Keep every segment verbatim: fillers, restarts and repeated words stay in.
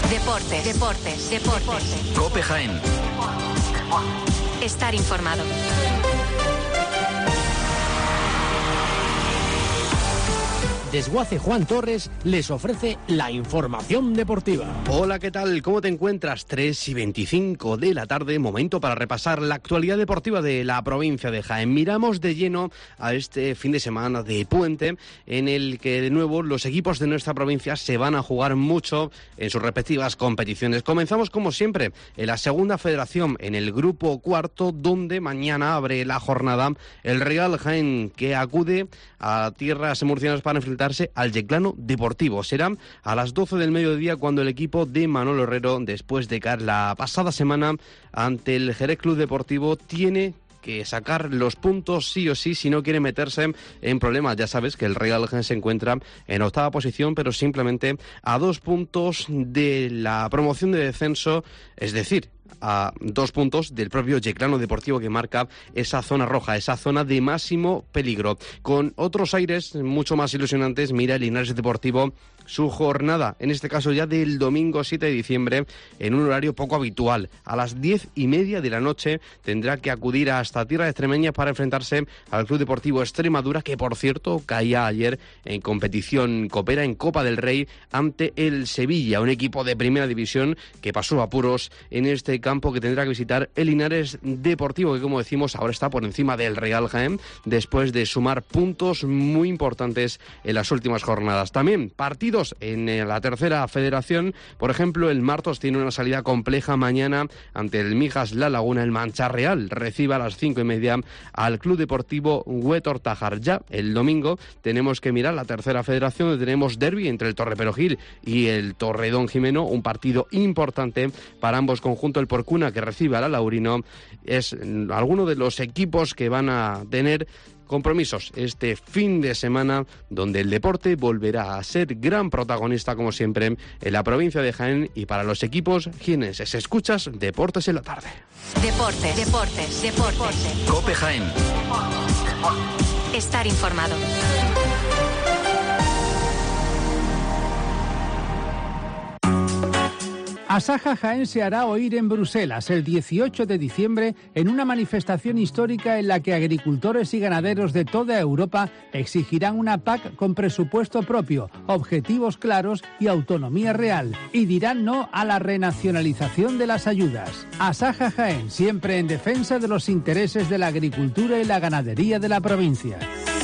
Deportes, deportes, deportes. COPE Jaén. Estar informado. Desguace Juan Torres les ofrece la información deportiva. Hola, ¿qué tal? ¿Cómo te encuentras? tres y veinticinco de la tarde, momento para repasar la actualidad deportiva de la provincia de Jaén. Miramos de lleno a este fin de semana de puente, en el que de nuevo los equipos de nuestra provincia se van a jugar mucho en sus respectivas competiciones. Comenzamos como siempre en la segunda federación, en el grupo cuarto, donde mañana abre la jornada el Real Jaén, que acude a tierras murcianas para enfrentarse al Yeclano Deportivo. Será a las doce del mediodía cuando el equipo de Manolo Herrero, después de caer la pasada semana ante el Jerez Club Deportivo, tiene que sacar los puntos sí o sí si no quiere meterse en problemas. Ya sabes que el Real Jaén se encuentra en octava posición, pero simplemente a dos puntos de la promoción de descenso, es decir, a dos puntos del propio Yeclano Deportivo, que marca esa zona roja, esa zona de máximo peligro. Con otros aires mucho más ilusionantes, mira el Linares Deportivo su jornada, en este caso ya del domingo siete de diciembre, en un horario poco habitual. A las diez y media de la noche tendrá que acudir hasta tierra extremeña para enfrentarse al Club Deportivo Extremadura, que por cierto caía ayer en competición copera, en Copa del Rey, ante el Sevilla, un equipo de primera división que pasó apuros en este campo que tendrá que visitar el Linares Deportivo, que como decimos ahora está por encima del Real Jaén, después de sumar puntos muy importantes en las últimas jornadas. También partidos en la tercera federación, por ejemplo, el Martos tiene una salida compleja mañana ante el Mijas La Laguna. El Mancha Real recibe a las cinco y media al Club Deportivo Huétor Tajar. Ya el domingo tenemos que mirar la tercera federación, donde tenemos derbi entre el Torreperogil y el Torredón Jimeno, un partido importante para ambos conjuntos. El Porcuna, que recibe a la Laurino, es alguno de los equipos que van a tener compromisos este fin de semana, donde el deporte volverá a ser gran protagonista, como siempre, en la provincia de Jaén y para los equipos jienenses. Escuchas Deportes en la tarde. Deportes, deportes, deportes. COPE Jaén. Estar informado. Asaja Jaén se hará oír en Bruselas el dieciocho de diciembre en una manifestación histórica en la que agricultores y ganaderos de toda Europa exigirán una P A C con presupuesto propio, objetivos claros y autonomía real, y dirán no a la renacionalización de las ayudas. Asaja Jaén, siempre en defensa de los intereses de la agricultura y la ganadería de la provincia.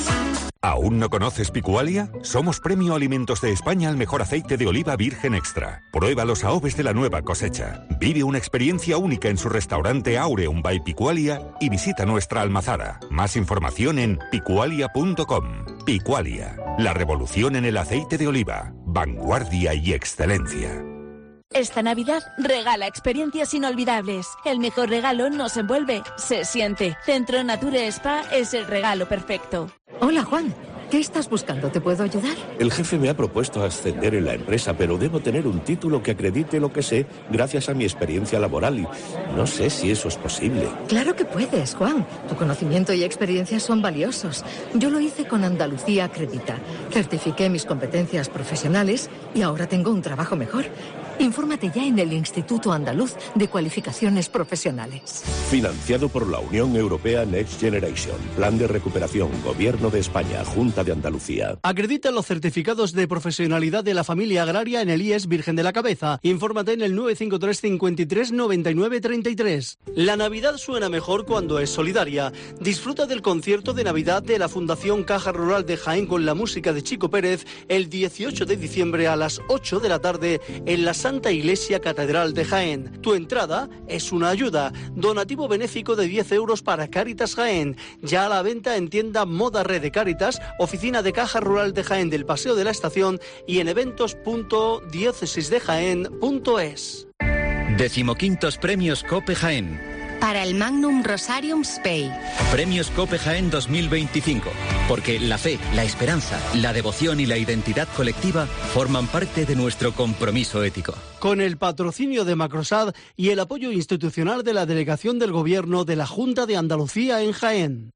¿Aún no conoces Picualia? Somos Premio Alimentos de España al mejor aceite de oliva virgen extra. Prueba los aoves de la nueva cosecha. Vive una experiencia única en su restaurante Aureum by Picualia y visita nuestra almazara. Más información en picualia punto com. Picualia, la revolución en el aceite de oliva. Vanguardia y excelencia. Esta Navidad regala experiencias inolvidables. El mejor regalo no se envuelve, se siente. Centro Nature Spa es el regalo perfecto. Hola, Juan. ¿Qué estás buscando? ¿Te puedo ayudar? El jefe me ha propuesto ascender en la empresa, pero debo tener un título que acredite lo que sé gracias a mi experiencia laboral y no sé si eso es posible. Claro que puedes, Juan. Tu conocimiento y experiencia son valiosos. Yo lo hice con Andalucía Acredita. Certifiqué mis competencias profesionales y ahora tengo un trabajo mejor. Infórmate ya en el Instituto Andaluz de Cualificaciones Profesionales. Financiado por la Unión Europea Next Generation. Plan de recuperación. Gobierno de España. Junta de Andalucía. Acredita los certificados de profesionalidad de la familia agraria en el I E S Virgen de la Cabeza. Infórmate en el nueve cinco tres, cinco tres, nueve nueve tres tres. La Navidad suena mejor cuando es solidaria. Disfruta del concierto de Navidad de la Fundación Caja Rural de Jaén con la música de Chico Pérez el dieciocho de diciembre a las ocho de la tarde en la Santa Iglesia Catedral de Jaén. Tu entrada es una ayuda. Donativo benéfico de diez euros para Cáritas Jaén. Ya a la venta en tienda Moda Red de Cáritas, oficina de Caja Rural de Jaén del Paseo de la Estación y en eventos punto diócesis de jaén punto es. Decimoquintos Premios COPE Jaén. Para el Magnum Rosarium Spei. Premios COPE Jaén dos mil veinticinco. Porque la fe, la esperanza, la devoción y la identidad colectiva forman parte de nuestro compromiso ético. Con el patrocinio de Macrosad y el apoyo institucional de la Delegación del Gobierno de la Junta de Andalucía en Jaén.